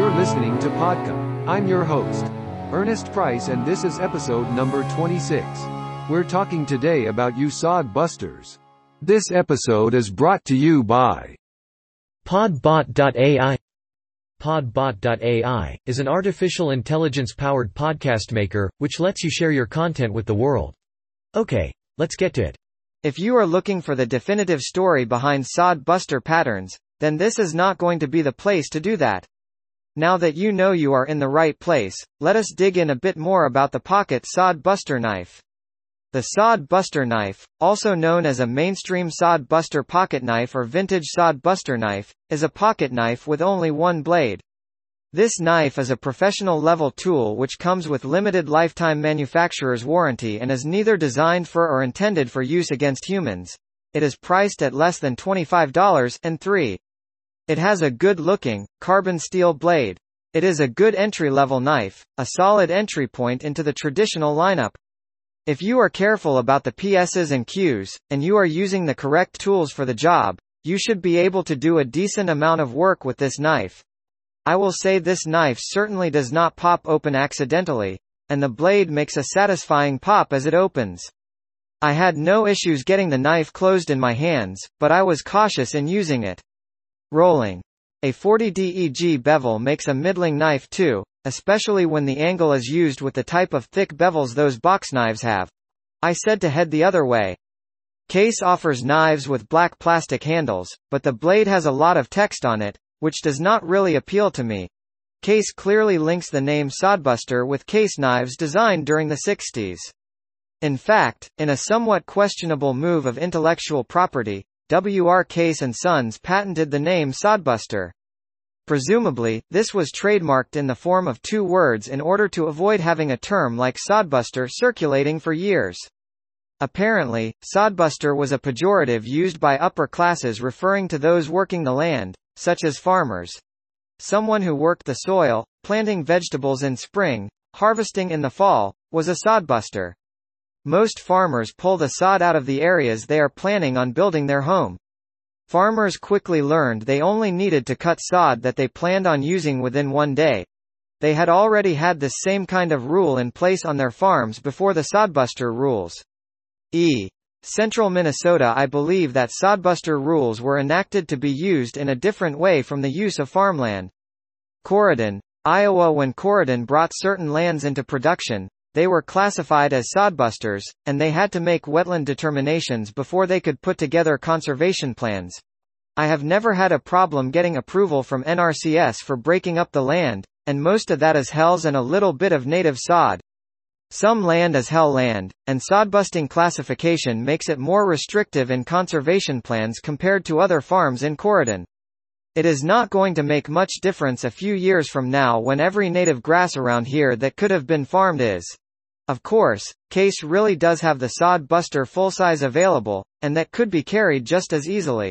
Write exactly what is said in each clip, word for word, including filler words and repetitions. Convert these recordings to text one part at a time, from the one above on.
You're listening to Podcast. I'm your host, Ernest Price, and this is episode number twenty-six. We're talking today about you sod busters. This episode is brought to you by Podbot dot A I. Podbot dot A I is an artificial intelligence-powered podcast maker, which lets you share your content with the world. Okay, let's get to it. If you are looking for the definitive story behind sod buster patterns, then this is not going to be the place to do that. Now that you know you are in the right place, let us dig in a bit more about the pocket sod buster knife. The sod buster knife, also known as a mainstream sod buster pocket knife or vintage sod buster knife, is a pocket knife with only one blade. This knife is a professional level tool which comes with limited lifetime manufacturer's warranty and is neither designed for or intended for use against humans. It is priced at less than twenty-five dollars and three. It has a good-looking, carbon steel blade. It is a good entry-level knife, a solid entry point into the traditional lineup. If you are careful about the P S's and Q's, and you are using the correct tools for the job, you should be able to do a decent amount of work with this knife. I will say this knife certainly does not pop open accidentally, and the blade makes a satisfying pop as it opens. I had no issues getting the knife closed in my hands, but I was cautious in using it. Rolling. A forty deg bevel makes a middling knife too, especially when the angle is used with the type of thick bevels those box knives have. I said to head the other way. Case offers knives with black plastic handles, but the blade has a lot of text on it, which does not really appeal to me. Case clearly links the name Sodbuster with case knives designed during the sixties. In fact, in a somewhat questionable move of intellectual property, W R Case and Sons patented the name Sodbuster. Presumably, this was trademarked in the form of two words in order to avoid having a term like Sodbuster circulating for years. Apparently, Sodbuster was a pejorative used by upper classes referring to those working the land, such as farmers. Someone who worked the soil, planting vegetables in spring, harvesting in the fall, was a sodbuster. Most farmers pull the sod out of the areas they are planning on building their home. Farmers quickly learned they only needed to cut sod that they planned on using within one day. They had already had this same kind of rule in place on their farms before the Sodbuster rules. E. Central Minnesota. I believe that Sodbuster rules were enacted to be used in a different way from the use of farmland. Corydon, Iowa. When Corydon brought certain lands into production, they were classified as sodbusters, and they had to make wetland determinations before they could put together conservation plans. I have never had a problem getting approval from N R C S for breaking up the land, and most of that is hells and a little bit of native sod. Some land is hell land, and sodbusting classification makes it more restrictive in conservation plans compared to other farms in Corydon. It is not going to make much difference a few years from now when every native grass around here that could have been farmed is. Of course, Case really does have the Sod Buster full-size available, and that could be carried just as easily.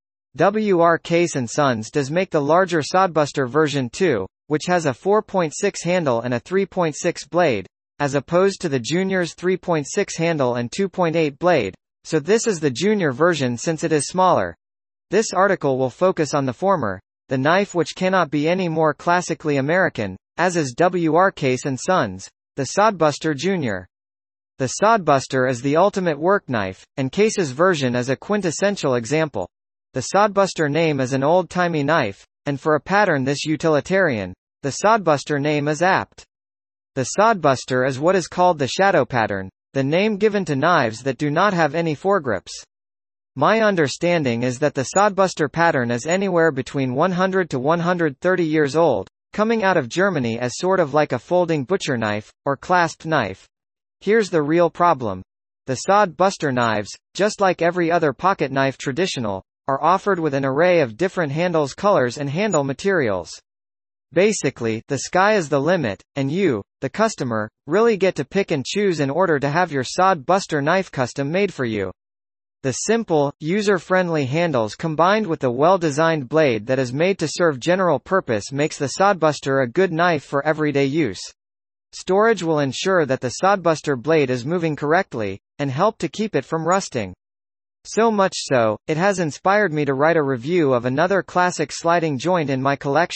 W R Case and Sons does make the larger Sodbuster version too, which has a four point six handle and a three point six blade, as opposed to the Junior's three point six handle and two point eight blade, so this is the Junior version since it is smaller. This article will focus on the former, the knife which cannot be any more classically American, as is W R Case and Sons, the Sodbuster Junior. The Sodbuster is the ultimate work knife, and Case's version is a quintessential example. The Sodbuster name is an old-timey knife, and for a pattern this utilitarian, the Sodbuster name is apt. The Sodbuster is what is called the shadow pattern, the name given to knives that do not have any foregrips. My understanding is that the Sodbuster pattern is anywhere between one hundred to one hundred thirty years old, coming out of Germany as sort of like a folding butcher knife, or clasp knife. Here's the real problem. The Sodbuster knives, just like every other pocket knife traditional, are offered with an array of different handles, colors and handle materials. Basically, the sky is the limit, and you, the customer, really get to pick and choose in order to have your Sodbuster knife custom made for you. The simple, user-friendly handles combined with the well-designed blade that is made to serve general purpose makes the Sodbuster a good knife for everyday use. Storage will ensure that the Sodbuster blade is moving correctly, and help to keep it from rusting. So much so, it has inspired me to write a review of another classic sliding joint in my collection,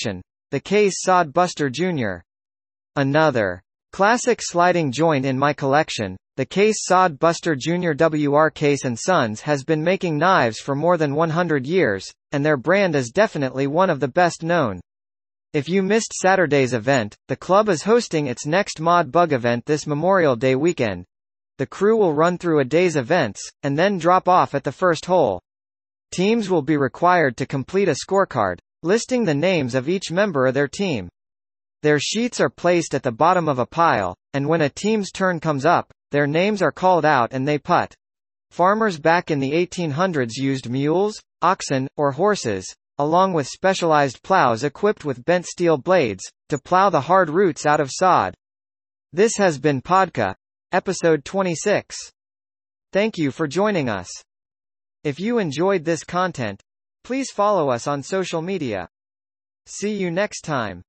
the Case Sod Buster Junior Another classic sliding joint in my collection, the Case Sod Buster Junior W R Case and Sons has been making knives for more than one hundred years, and their brand is definitely one of the best known. If you missed Saturday's event, the club is hosting its next Mod Bug event this Memorial Day weekend. The crew will run through a day's events, and then drop off at the first hole. Teams will be required to complete a scorecard, listing the names of each member of their team. Their sheets are placed at the bottom of a pile, and when a team's turn comes up, their names are called out and they putt. Farmers back in the eighteen hundreds used mules, oxen, or horses, along with specialized plows equipped with bent steel blades, to plow the hard roots out of sod. This has been Podca, episode twenty-six. Thank you for joining us. If you enjoyed this content, please follow us on social media. See you next time.